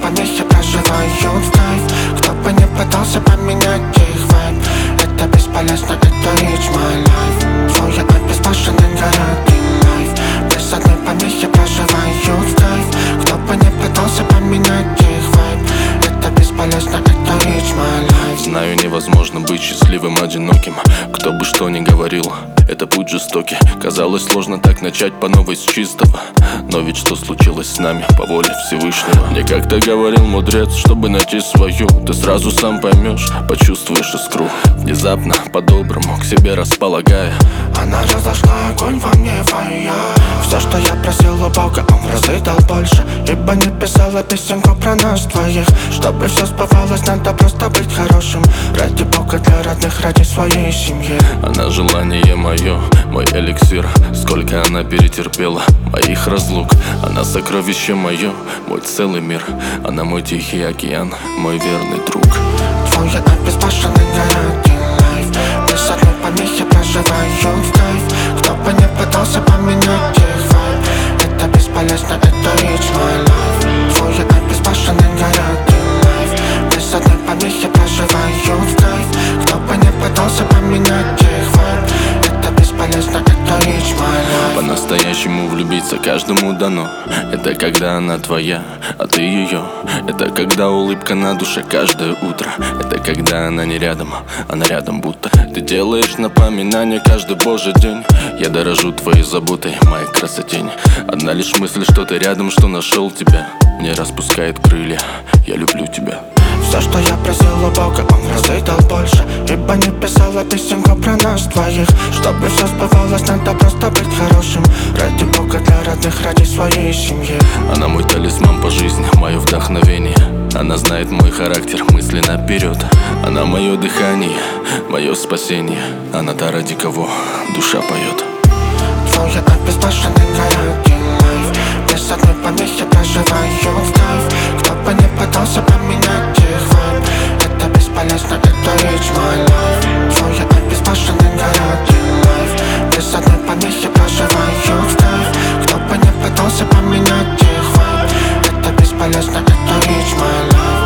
помехи проживают в кайф. Кто бы не пытался поменять их вайб, это бесполезно, это it's my life. Твой обезбашенный городный лайф. Без одной помехи проживают в кайф. Кто бы не пытался поменять их вайб, это бесполезно, это it's my life. Знаю, невозможно быть счастливым одиноким. Кто бы что ни говорил, это путь жестокий. Казалось, сложно так начать по новой с чистого. Но ведь что случилось с нами по воле Всевышнего? Мне как-то говорил мудрец, чтобы найти свою, ты сразу сам поймешь, почувствуешь искру. Внезапно, по-доброму, к себе располагая, она разожгла огонь во мне, фая. Все, что я просил у Бога, Он в разы дал больше. Ибо не писала песенку про нас двоих. Чтобы все сбывалось, надо просто быть хорошим. Ради Бога, для родных, ради своей семьи. она желание мое, мой эликсир. Сколько она перетерпела моих разлук. Она сокровище мое, мой целый мир. Она мой тихий океан, мой верный друг. Твой обезбашенный городный лайф. Без одной помехи проживают в кайф. Кто бы не пытался поменять их вайб, это бесполезно, это it's my life. Твой обезбашенный городный лайф. Без одной помехи проживают в кайф. Кто бы не пытался поменять их вайб, это бесполезно, это it's my life. По-настоящему влюбиться каждому дано. Это когда она твоя, а ты ее. Это когда улыбка на душе каждое утро. Это когда она не рядом, она рядом будто. Ты делаешь напоминание каждый божий день. Я дорожу твоей заботой, моей красотень. Одна лишь мысль, что ты рядом, что нашел тебя, мне распускает крылья, я люблю тебя. Все, что я просил у Бога, Он в разы дал больше. Ибо не писала песенку про нас двоих. Чтобы все сбывалось, надо просто быть хорошим. Ради Бога, для родных, ради своей семьи. Она мой талисман по жизни, мое вдохновение. Она знает мой характер, мысли наперед. Она мое дыхание, мое спасение. Она та, ради кого душа поет. Твой обезбашенный городный лайф. Без одной помехи проживают в кайф. Кто бы не пытался поменять их вайб, это бесполезно, это it's my life. Твой обезбашенный городный лайф. Без одной помехи проживают в кайф. Кто бы не пытался поменять их вайб, это бесполезно, это it's my life.